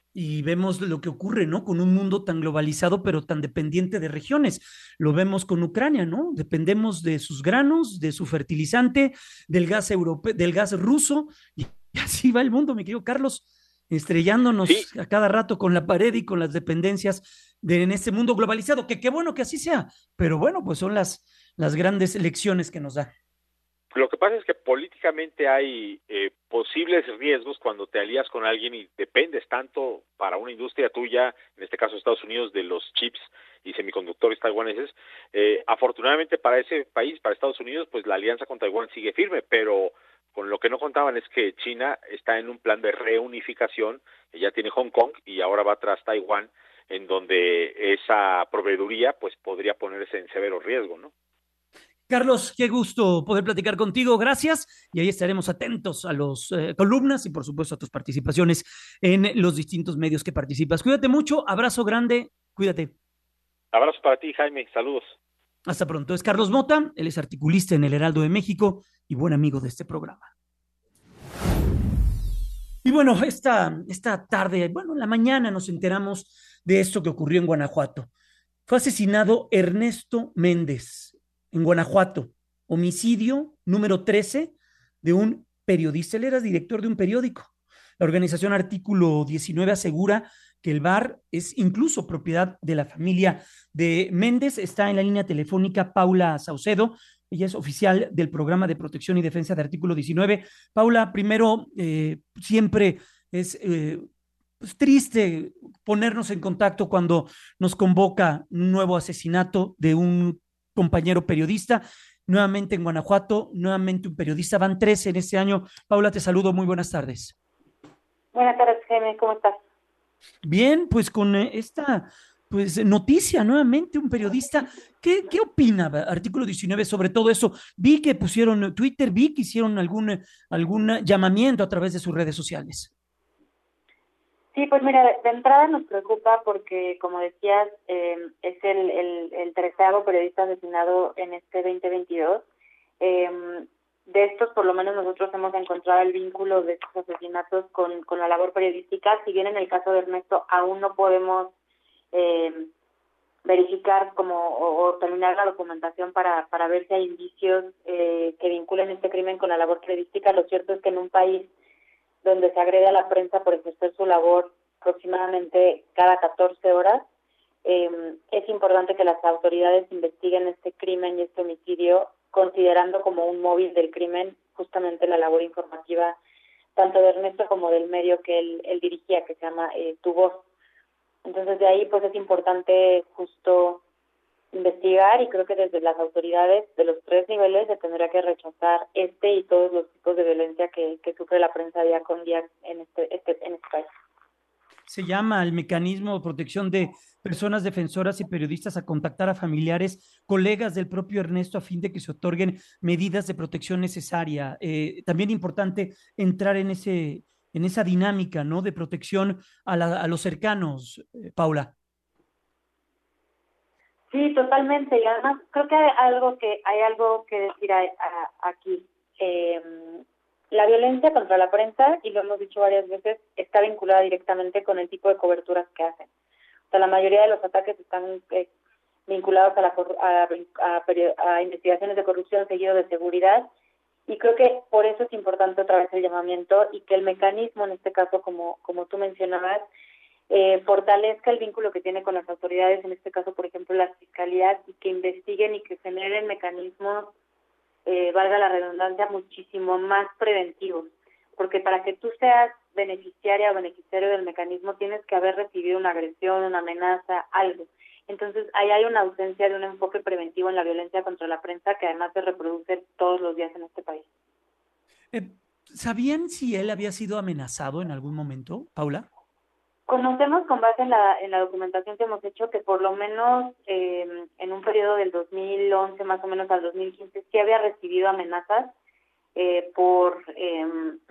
Speaker 7: Y vemos lo que ocurre, ¿no? Con un mundo tan globalizado, pero tan dependiente de regiones. Lo vemos con Ucrania, ¿no? Dependemos de sus granos, de su fertilizante, del gas europeo, del gas ruso, y así va el mundo, mi querido Carlos, estrellándonos sí. a cada rato con la pared y con las dependencias de, en este mundo globalizado, que qué bueno que así sea, pero bueno, pues son las, las grandes lecciones que nos da.
Speaker 17: Lo que pasa es que políticamente hay eh, posibles riesgos cuando te alías con alguien y dependes tanto para una industria tuya, en este caso Estados Unidos, de los chips y semiconductores taiwaneses. Eh, afortunadamente para ese país, para Estados Unidos, pues la alianza con Taiwán sigue firme, pero con lo que no contaban es que China está en un plan de reunificación, ya tiene Hong Kong y ahora va tras Taiwán, en donde esa proveeduría pues podría ponerse en severo riesgo, ¿no?
Speaker 7: Carlos, qué gusto poder platicar contigo, gracias, y ahí estaremos atentos a las eh, columnas y por supuesto a tus participaciones en los distintos medios que participas. Cuídate mucho, abrazo grande, cuídate.
Speaker 17: Abrazo para ti, Jaime, saludos.
Speaker 7: Hasta pronto. Es Carlos Mota, él es articulista en el Heraldo de México y buen amigo de este programa. Y bueno, esta, esta tarde, bueno, en la mañana nos enteramos de esto que ocurrió en Guanajuato. Fue asesinado Ernesto Méndez en Guanajuato, homicidio número trece de un periodista. Él era director de un periódico. La organización Artículo diecinueve asegura que el bar es incluso propiedad de la familia de Méndez. Está en la línea telefónica Paula Saucedo. Ella es oficial del Programa de Protección y Defensa de Artículo diecinueve. Paula, primero, eh, siempre es eh, pues, triste ponernos en contacto cuando nos convoca un nuevo asesinato de un compañero periodista. Nuevamente en Guanajuato, nuevamente un periodista. Van tres en este año. Paula, te saludo. Muy buenas tardes.
Speaker 18: Buenas tardes, Jaime. ¿Cómo estás?
Speaker 7: Bien, pues con esta pues, noticia, nuevamente un periodista. ¿Qué, qué opina Artículo diecinueve sobre todo eso? Vi que pusieron Twitter, vi que hicieron algún, algún llamamiento a través de sus redes sociales.
Speaker 18: Sí, pues mira, de, de entrada nos preocupa porque, como decías, eh, es el, el, el treceavo periodista asesinado en este veinte veintidós. Eh, de estos, por lo menos nosotros hemos encontrado el vínculo de estos asesinatos con, con la labor periodística. Si bien en el caso de Ernesto aún no podemos eh, verificar como o, o terminar la documentación para, para ver si hay indicios eh, que vinculen este crimen con la labor periodística, lo cierto es que en un país donde se agrede a la prensa por ejercer su labor aproximadamente cada catorce horas, eh, es importante que las autoridades investiguen este crimen y este homicidio considerando como un móvil del crimen justamente la labor informativa tanto de Ernesto como del medio que él, él dirigía, que se llama eh, Tu Voz. Entonces de ahí pues es importante justo investigar y creo que desde las autoridades de los tres niveles se tendrá que rechazar este y todos los tipos de violencia que, que sufre la prensa día con día en este, este, en este país.
Speaker 7: Se llama el mecanismo de protección de personas defensoras y periodistas a contactar a familiares, colegas del propio Ernesto a fin de que se otorguen medidas de protección necesaria. Eh, también importante entrar en ese en esa dinámica, ¿no? De protección a, la, a los cercanos, eh, Paula.
Speaker 18: Sí, totalmente. Y además creo que hay algo que hay algo que decir a, a, aquí. Eh, La violencia contra la prensa, y lo hemos dicho varias veces, está vinculada directamente con el tipo de coberturas que hacen. O sea, la mayoría de los ataques están eh, vinculados a, la, a, a, a investigaciones de corrupción seguido de seguridad, y creo que por eso es importante otra vez el llamamiento y que el mecanismo, en este caso, como, como tú mencionabas, eh, fortalezca el vínculo que tiene con las autoridades, en este caso, por ejemplo, las fiscalías, y que investiguen y que generen mecanismos Eh, valga la redundancia, muchísimo más preventivos, porque para que tú seas beneficiaria o beneficiario del mecanismo tienes que haber recibido una agresión, una amenaza, algo. Entonces ahí hay una ausencia de un enfoque preventivo en la violencia contra la prensa que además se reproduce todos los días en este país.
Speaker 7: Eh, ¿Sabían si él había sido amenazado en algún momento, Paula?
Speaker 18: Conocemos con base en la, en la documentación que hemos hecho que por lo menos eh, en un periodo del dos mil once más o menos al dos mil quince sí había recibido amenazas eh, por, eh,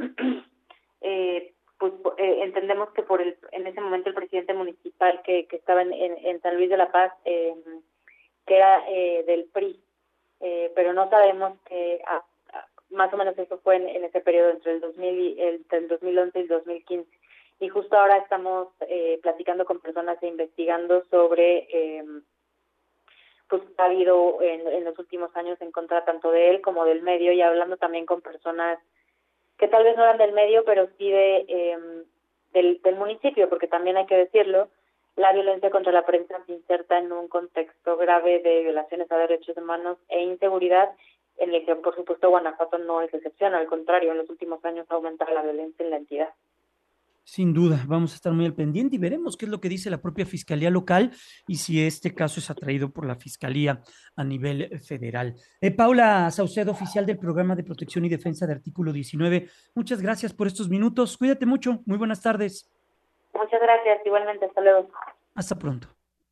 Speaker 18: eh, pues eh, entendemos que por el en ese momento el presidente municipal que, que estaba en, en, en San Luis de la Paz, eh, que era eh, del P R I, eh, pero no sabemos que a, a, más o menos eso fue en, en ese periodo entre el, dos mil y, el, entre el dos mil once y el dos mil quince. Y justo ahora estamos eh, platicando con personas e investigando sobre, eh, pues, ha habido en, en los últimos años en contra tanto de él como del medio, y hablando también con personas que tal vez no eran del medio, pero sí de eh, del, del municipio, porque también hay que decirlo, la violencia contra la prensa se inserta en un contexto grave de violaciones a derechos humanos e inseguridad, en el que, por supuesto, Guanajuato no es excepción, al contrario, en los últimos años ha aumentado la violencia en la entidad.
Speaker 7: Sin duda, vamos a estar muy al pendiente y veremos qué es lo que dice la propia Fiscalía Local y si este caso es atraído por la Fiscalía a nivel federal. Eh, Paula Saucedo, oficial del Programa de Protección y Defensa de Artículo diecinueve, muchas gracias por estos minutos. Cuídate mucho. Muy buenas tardes.
Speaker 18: Muchas gracias. Igualmente. Hasta luego.
Speaker 7: Hasta pronto.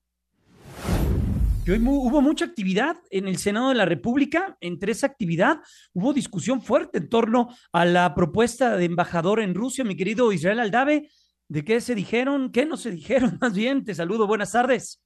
Speaker 7: Y hoy hubo mucha actividad en el Senado de la República. Entre esa actividad hubo discusión fuerte en torno a la propuesta de embajador en Rusia, mi querido Israel Aldave. ¿De qué se dijeron? ¿Qué no se dijeron? Más bien, te saludo. Buenas tardes.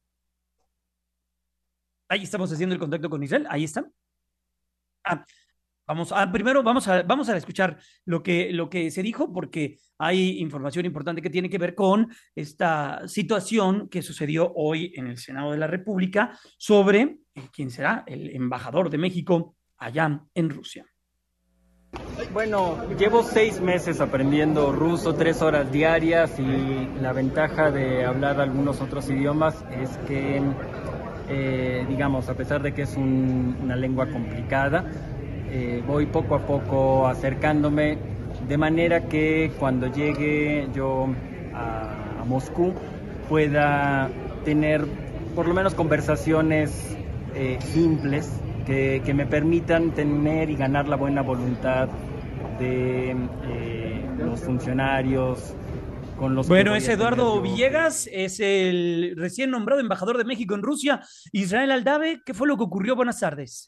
Speaker 7: Ahí estamos haciendo el contacto con Israel. Ahí están. Ah, vamos a, primero vamos a, vamos a escuchar lo que, lo que se dijo, porque hay información importante que tiene que ver con esta situación que sucedió hoy en el Senado de la República sobre eh, quién será el embajador de México allá en Rusia.
Speaker 19: Bueno, llevo seis meses aprendiendo ruso, tres horas diarias, y la ventaja de hablar algunos otros idiomas es que, eh, digamos, a pesar de que es un, una lengua complicada, eh, voy poco a poco acercándome, de manera que cuando llegue yo a, a Moscú pueda tener por lo menos conversaciones eh, simples que, que me permitan tener y ganar la buena voluntad de eh, los funcionarios con los
Speaker 7: bueno,
Speaker 19: que
Speaker 7: es Eduardo Villegas, es el recién nombrado embajador de México en Rusia. Israel Aldave, ¿qué fue lo que ocurrió? Buenas tardes.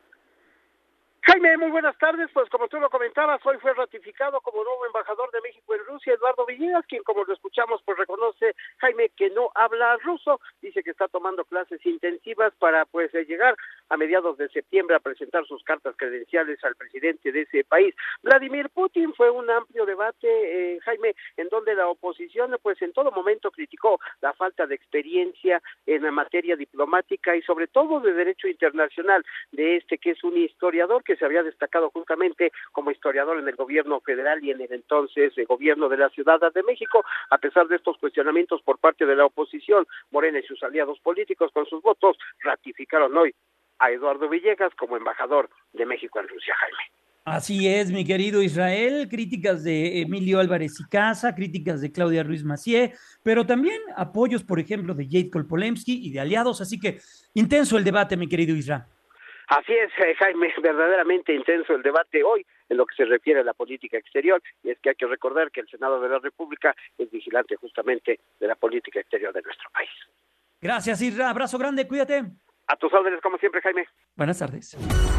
Speaker 20: Jaime, muy buenas tardes. Pues como tú lo comentabas, hoy fue ratificado como nuevo embajador de México en Rusia Eduardo Villegas, quien, como lo escuchamos, pues reconoce, Jaime, que no habla ruso. Dice que está tomando clases intensivas para pues llegar a mediados de septiembre a presentar sus cartas credenciales al presidente de ese país, Vladimir Putin. Fue un amplio debate, eh, Jaime, en donde la oposición pues en todo momento criticó la falta de experiencia en la materia diplomática y sobre todo de derecho internacional de este, que es un historiador que se había destacado justamente como historiador en el gobierno federal y en el entonces el gobierno de la Ciudad de México. A pesar de estos cuestionamientos por parte de la oposición, Morena y sus aliados políticos con sus votos ratificaron hoy a Eduardo Villegas como embajador de México en Rusia, Jaime.
Speaker 7: Así es, mi querido Israel, críticas de Emilio Álvarez y Casa, críticas de Claudia Ruiz Massieu, pero también apoyos, por ejemplo, de Jade Kolpolemsky y de aliados, así que intenso el debate, mi querido Israel.
Speaker 20: Así es, Jaime, verdaderamente intenso el debate hoy en lo que se refiere a la política exterior, y es que hay que recordar que el Senado de la República es vigilante justamente de la política exterior de nuestro país.
Speaker 7: Gracias, Isra, abrazo grande, cuídate.
Speaker 20: A tus órdenes, como siempre, Jaime.
Speaker 7: Buenas tardes.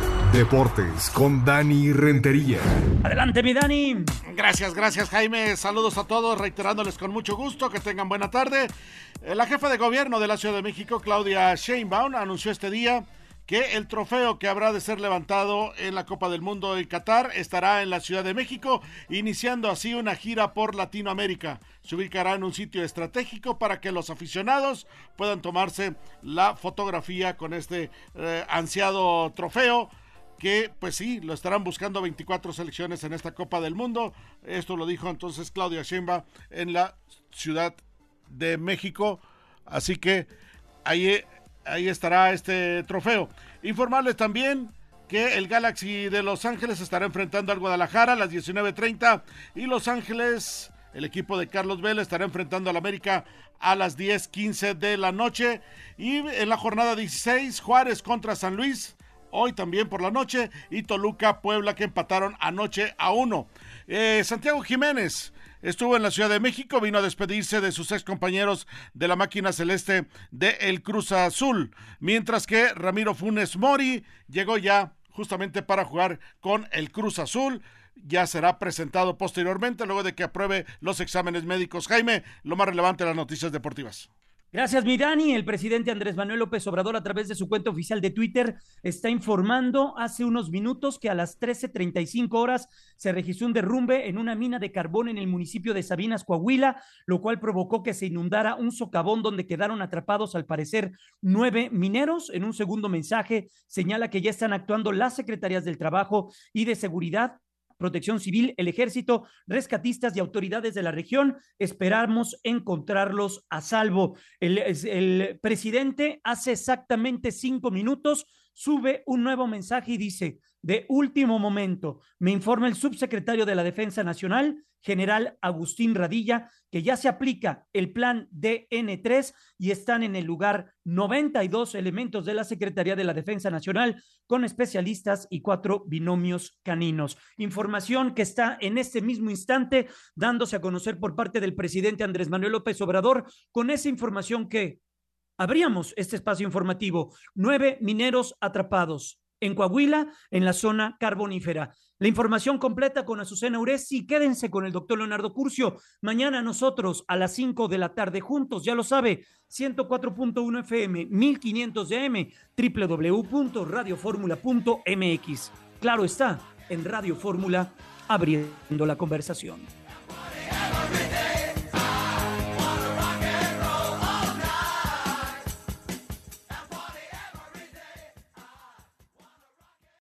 Speaker 5: Deportes con Dani Rentería.
Speaker 7: Adelante, mi Dani.
Speaker 2: Gracias, gracias, Jaime. Saludos a todos, reiterándoles con mucho gusto que tengan buena tarde. La jefa de gobierno de la Ciudad de México, Claudia Sheinbaum, anunció este día que el trofeo que habrá de ser levantado en la Copa del Mundo en Qatar estará en la Ciudad de México, iniciando así una gira por Latinoamérica. Se ubicará en un sitio estratégico para que los aficionados puedan tomarse la fotografía con este eh, ansiado trofeo, que pues sí, lo estarán buscando veinticuatro selecciones en esta Copa del Mundo. Esto lo dijo entonces Claudia Sheinbaum en la Ciudad de México, así que ahí Ahí estará este trofeo. Informarles también que el Galaxy de Los Ángeles estará enfrentando al Guadalajara a las diecinueve treinta y Los Ángeles, el equipo de Carlos Vela, estará enfrentando al América a las diez quince de la noche. Y en la jornada dieciséis, Juárez contra San Luis, hoy también por la noche, y Toluca, Puebla, que empataron anoche a uno. Eh, Santiago Jiménez estuvo en la Ciudad de México, vino a despedirse de sus ex compañeros de la máquina celeste de el Cruz Azul, mientras que Ramiro Funes Mori llegó ya justamente para jugar con el Cruz Azul. Ya será presentado posteriormente luego de que apruebe los exámenes médicos. Jaime, lo más relevante de las noticias deportivas.
Speaker 7: Gracias, mi Dani. El presidente Andrés Manuel López Obrador, a través de su cuenta oficial de Twitter, está informando hace unos minutos que a las trece treinta y cinco horas se registró un derrumbe en una mina de carbón en el municipio de Sabinas, Coahuila, lo cual provocó que se inundara un socavón donde quedaron atrapados, al parecer, nueve mineros. En un segundo mensaje señala que ya están actuando las secretarías del Trabajo y de Seguridad, Protección Civil, el Ejército, rescatistas y autoridades de la región. Esperamos encontrarlos a salvo. El, el presidente hace exactamente cinco minutos sube un nuevo mensaje y dice: de último momento, me informa el subsecretario de la Defensa Nacional, general Agustín Radilla, que ya se aplica el plan D N tres y están en el lugar noventa y dos elementos de la Secretaría de la Defensa Nacional con especialistas y cuatro binomios caninos. Información que está en este mismo instante dándose a conocer por parte del presidente Andrés Manuel López Obrador. Con esa información que abríamos este espacio informativo, nueve mineros atrapados en Coahuila, en la zona carbonífera. La información completa con Azucena Uresti. Quédense con el doctor Leonardo Curcio. Mañana nosotros a las cinco de la tarde juntos, ya lo sabe, ciento cuatro punto uno F M, mil quinientos de A M, doble u doble u doble u punto radio fórmula punto m x. Claro está, en Radio Fórmula, abriendo la conversación.